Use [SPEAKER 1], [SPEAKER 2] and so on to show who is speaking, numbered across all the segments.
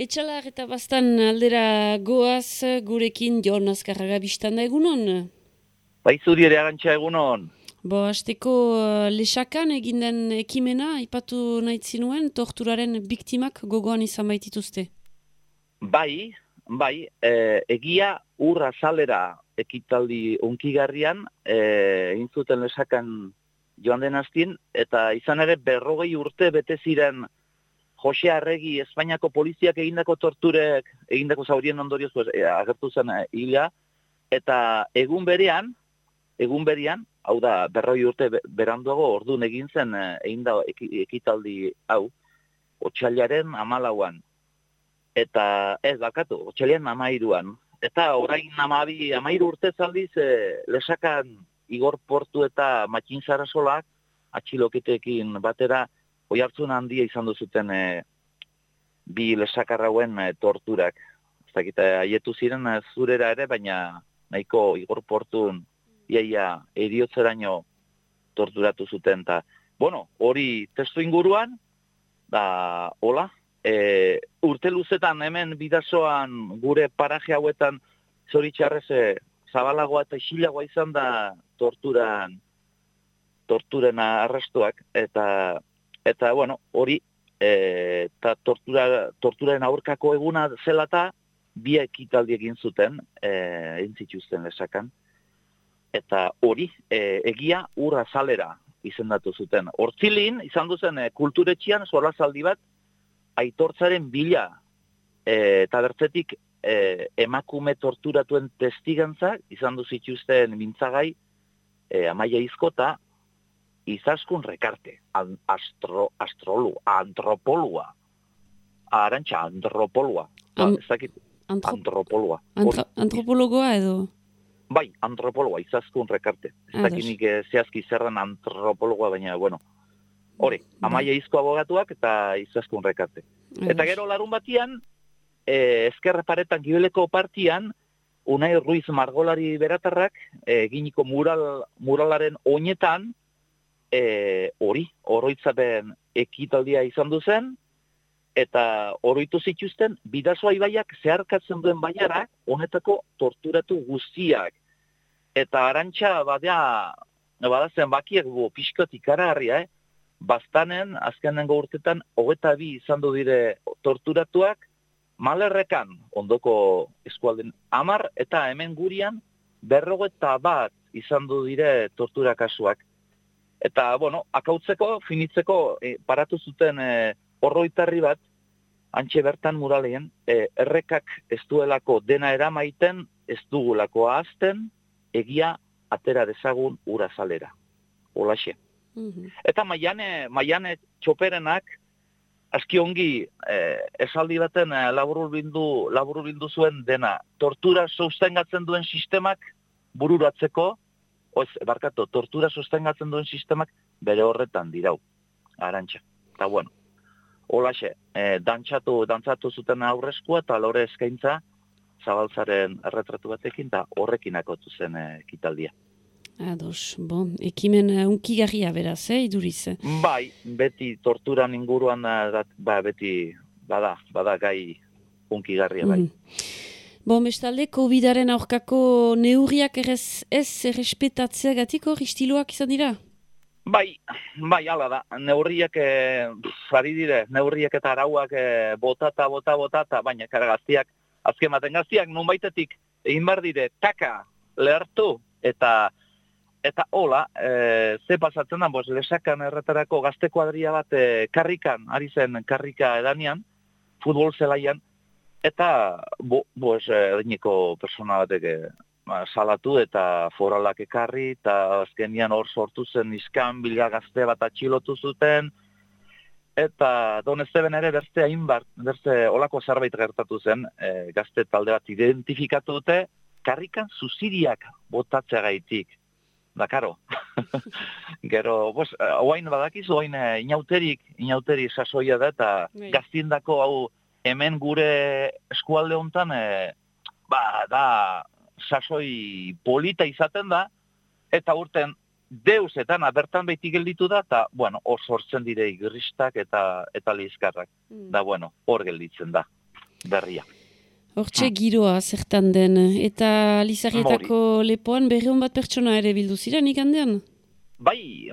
[SPEAKER 1] Etxalar eta bastan aldera goaz gurekin Jon Azkarraga biztan da egunon?
[SPEAKER 2] Bai zuri ere Arantxa egunon.
[SPEAKER 1] Hasteko lesakan egin den ekimena, aipatu nahi zinuen, torturaren biktimak gogoan izan baitituzte.
[SPEAKER 2] Bai, egia ur azalera ekitaldi unkigarrian, egin zuten lesakan joan den hastin, eta izan ere 40 urte bete ziren Jose Arregi Espainiako poliziak egindako torturek, egindako zaurien ondorioz, agertu zen hila, eta egun berian, hau da, 40 urte beranduago ordun egin zen ekitaldi hau, otsailaren 14an. Eta ez bakatu, otsailaren 13an. Eta orain 13 urte zaldiz, lesakan Igor Portu eta Matxin Sarasolak atxiloketekin batera oihartzun handia izan duzuten bi lesakarrauen torturak. Ez dakit, haietu ziren zurera ere, baina nahiko Igor Portun iaia heriotzeraino torturatu zuten. Ta, bueno, hori testu inguruan, da, hola, urte luzetan hemen bidasoan gure paraje hauetan zoritxarrez zabalagoa eta isilagoa izan da torturen arrastuak, eta bueno, hori, eta torturaren aurkako eguna zelata, bi ekitaldi egin zuten, egin zituzten lesakan, eta hori, egia ur azalera izendatu zuten. Hortzilin, izan duzen kulturetxian, sorazaldi bat, aitortzaren bila, eta bertzetik emakume torturatuen testigantzak, izan du zituzten mintzagai, Amaia Izkota, Izaskun Rekarte, antropolua. Arantxa, antropolua. Ez dakit, antropolua.
[SPEAKER 1] Antropologoa edo?
[SPEAKER 2] Bai, antropoloa, Izaskun Rekarte. Ez dakit nik zehazki zerren antropologoa, baina, bueno. Hori, Amaia Izko abogatuak eta Izaskun Rekarte. Eta gero larun batian, Ezkerra Paretan Gibeleko partian, Unai Ruiz margolari beratarrak, eginiko muralaren oinetan, oroitzapen ekitaldia izan duzen, eta oroitu zituzten, Bidasoa ibaiak zeharkatzen duen baiarak, honetako torturatu guztiak. Eta Arantxa badazen bakiak pixkot ikaragarria, Baztanen, azkenengo urtetan, 22 izan du dire torturatuak, Malerrekan, ondoko eskualden 10, eta hemen gurian, 51 izan du dire tortura kasuak. Eta, bueno, akautzeko, finitzeko, paratu zuten orroitarri bat, antxe bertan muralean, errekak ez duelako dena eramaiten, ez dugulako ahazten, egia atera dezagun urazalera. Holaxe. Eta Maiane Txoperenak, aski ongi esaldi baten laburbildu zuen dena, tortura sostengatzen duen sistemak bururatzeko, tortura sostengatzen duen sistemak bere horretan dirau, Arantxa. Eta bueno, holaxe, dantzatu zuten aurreskua eta lore eskaintza Zabaltzaren erretratu batekin, eta horrekin akotu zen ekitaldia.
[SPEAKER 1] Ados, ekimen unkigarria beraz, iduriz.
[SPEAKER 2] Bai, beti torturan inguruan, beti bada gai unkigarria bai.
[SPEAKER 1] Bestalde, COVID-aren aurkako neurriak ez errespetatzeagatik hor istiloak izan dira?
[SPEAKER 2] Bai, hala da. Neurriak, ari dire, neurriak eta arauak bota, baina kara gaztiak, azken baten gaztiak, nunbaitetik, egin bar dire, taka, lehartu, eta hola, ze pasatzen da, lesakan erretarako gazte kuadria bat karrikan, ari zen karrika edanean, futbol zelaian, eta edineko persona batek salatu eta foralak ekarri, eta azkenian hor sortu zen iskan bila gazte bat atxilotu zuten, eta Donezteben ere berze olako zerbait gertatu zen, gazte talde bat identifikatu dute, karrikan zuziriak botatzeagaitik. Da, karo. Gero, oain badakizu, oain inauteri sasoia da, eta gaztindako hau hemen gure eskualde honetan, da, sasoi polita izaten da, eta urten deusetan abertan beti gelditu da, eta, bueno, hor sortzen dire igristak eta lizkarrak. Da, bueno, hor gelditzen da. berria.
[SPEAKER 1] Hortxe giroa zertan den, eta Lizarrietako lepoan 200 bat pertsona ere bildu ziren igandean?
[SPEAKER 2] Bai,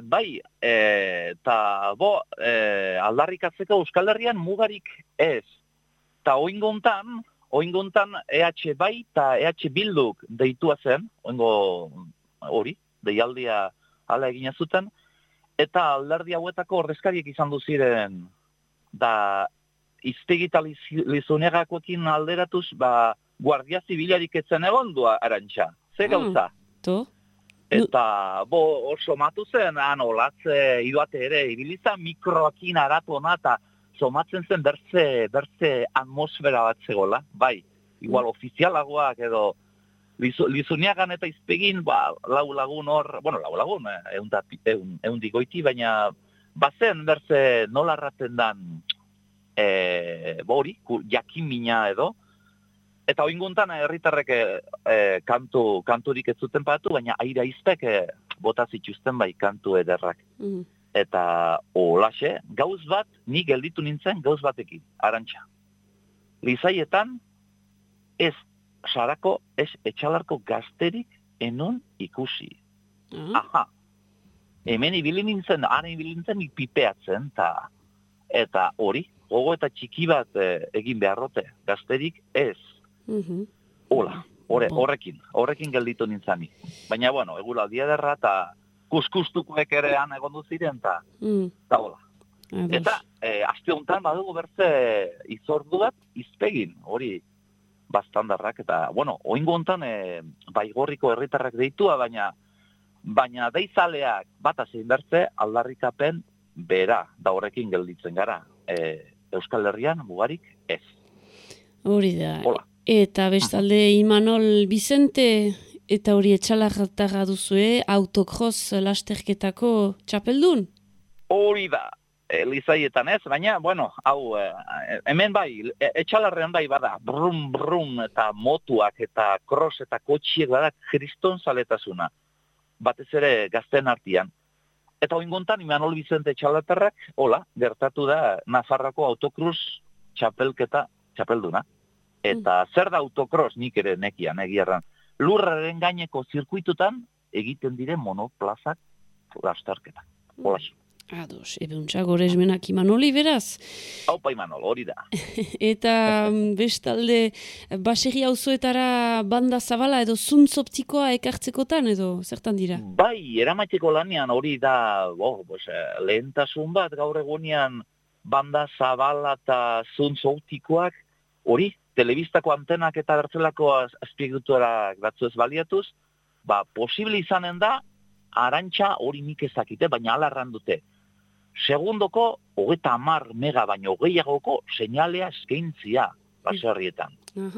[SPEAKER 2] eta aldarrikatzeko Euskal Herrian mugarik ez. Eta oingontan EH bai eta EH Bilduk deitua zen, oingo hori, deialdia hala egina zuten, eta alderdi hauetako ordezkariek izan du ziren, da iztegita Lizuniagakoekin alderatuz, guardia zibilarik etzen egon du Arantxa. Ze gauza?
[SPEAKER 1] To?
[SPEAKER 2] Eta oso matu zen, olatze iduate ere, ibiliza mikroakin aratu ona, eta somatzen zen bertze atmosfera bat zegoela, bai. Igual ofizialagoak edo Lizuniagan eta izpegin, lau lagun hor, lau lagun, eundik goiti, baina bazen bertze nola erraten dan, hori, jakimina edo, eta oinguntan herritarrek kanturik ez zuten patu, baina aira iztek bota zituzten bai kantu ederrak. Eta olaxe, gauz bat, ni gelditu nintzen gauz batekin, Arantxa. Lizaietan, ez sarako, ez etxalarko gazterik enon ikusi. Aha. Hemen ibili nintzen, pipeatzen, eta hori, gogo eta txiki bat egin beharrote, gazterik ez. Hola, horrekin gelditu nintzani. Baina, eguraldia derra, eta kuskustukoek ere han egondu ziren, eta hola. Eta, aste honetan badugu bertze izordu bat izpegin, hori bastandarrak, eta, oingo honetan baigorriko herritarrak deitua, baina deizaleak bat azein bertze aldarrikapen bera, da horrekin gelditzen gara. Euskal Herrian mugarik ez.
[SPEAKER 1] Hori da.
[SPEAKER 2] Hola.
[SPEAKER 1] Eta bestalde Imanol Vicente, eta hori etxalarratara duzue, autokross lasterketako txapeldun?
[SPEAKER 2] Hori da, Lizaietan ez, baina, hau, hemen bai, etxalarrean bai bada, brum, eta motuak, eta cross, eta kotxiek bada, kriston zaletasuna, batez ere gazten artian. Eta oingontan, Imanol Vicente etxalatarrak, hola, gertatu da, Nafarroko autokruz txapelduna. Eta zer da autokross, nik ere nekian, egiarran. Lurraren gaineko zirkuitutan egiten diren monoplazak lasterketak. Hola.
[SPEAKER 1] Ados, ebeuntza goresmenak Imanoli beraz.
[SPEAKER 2] Haupa Imanol, hori da.
[SPEAKER 1] Eta bestalde, baserri auzoetara banda zabala edo zuntz optikoa ekartzekotan edo zertan dira?
[SPEAKER 2] Bai, eramateko lanean hori da, lehentasun bat gaur egunean banda zabala eta zuntz optikoak, hori, telebistako antenak eta bertzelako azpiegiturrak batzuez baliatuz, posible izanen da, Arantxa hori nik ezakite, baina alarran dute. Segundoko, 30 mega baino gehiagoko seinalea eskaintzia baserrietan.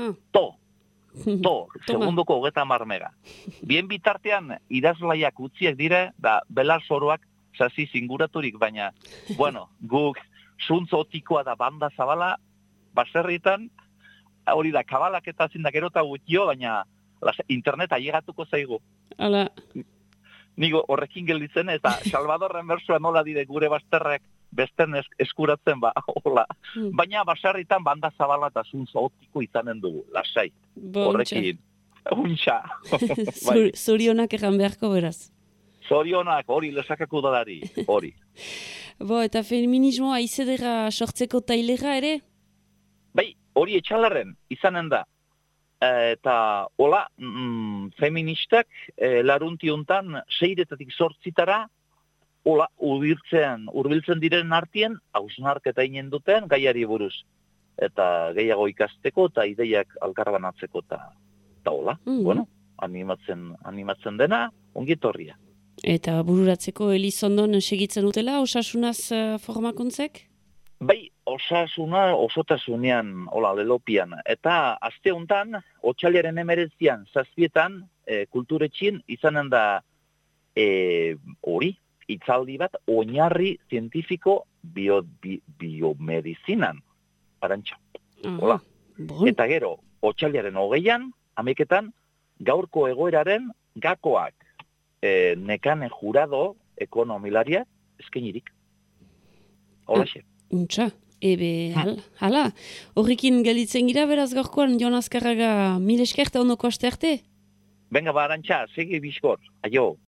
[SPEAKER 2] Segundoko 30 mega. Bien bitartean, idazlaiak utziek dire, belar soroak sasi zinguraturik, baina, guk zuntz otikoa da banda zabala, baserrietan, hori da, kabalak eta zindak erota gutio, baina internet ailegatuko zaigu.
[SPEAKER 1] Hala.
[SPEAKER 2] Nigo horrekin gelditzen, eta Salvadorren bersua nola dire gure basterrek besten eskuratzen, hola. Baina baserritan banda zabala eta zuntz otiko izanen dugu, lasai. Horrekin. Untxa.
[SPEAKER 1] Zorionak egan beharko beraz.
[SPEAKER 2] Zorionak, hori lesakako dadari, hori.
[SPEAKER 1] Eta feminismoa izedera sortzeko tailera ere?
[SPEAKER 2] Bai, hori etxalarren izanen da. Eta, hola, feministak laruntiontan 6-etatik 8-tara, hola, urbiltzen diren artien, hausnarketa inen duten gaiari buruz. Eta gehiago ikasteko eta ideiak alkarbanatzeko eta hola, animatzen dena, ongitorria.
[SPEAKER 1] Eta bururatzeko Elizondon segitzen dutela, osasunaz formakuntzek?
[SPEAKER 2] Bai, osasuna osotasunean, hola, lelopian. Eta aste honetan, otsailaren 19an, 7etan, kulturetxin izanen da hori, hitzaldi bat, oinarri zientifiko biomedizinan. Arantxa. Hola. Eta gero, otsailaren 20an, 11etan, gaurko egoeraren gakoak nekane jurado ekonomilariak eskenirik. Hola xe.
[SPEAKER 1] Untxa, Ebe, hala. Horrekin galitzen gira beraz gaurkoan, Jon Azkarraga, mil esker eta ondoko aste arte?
[SPEAKER 2] Venga, Arantxa, segi bizkor. Aio.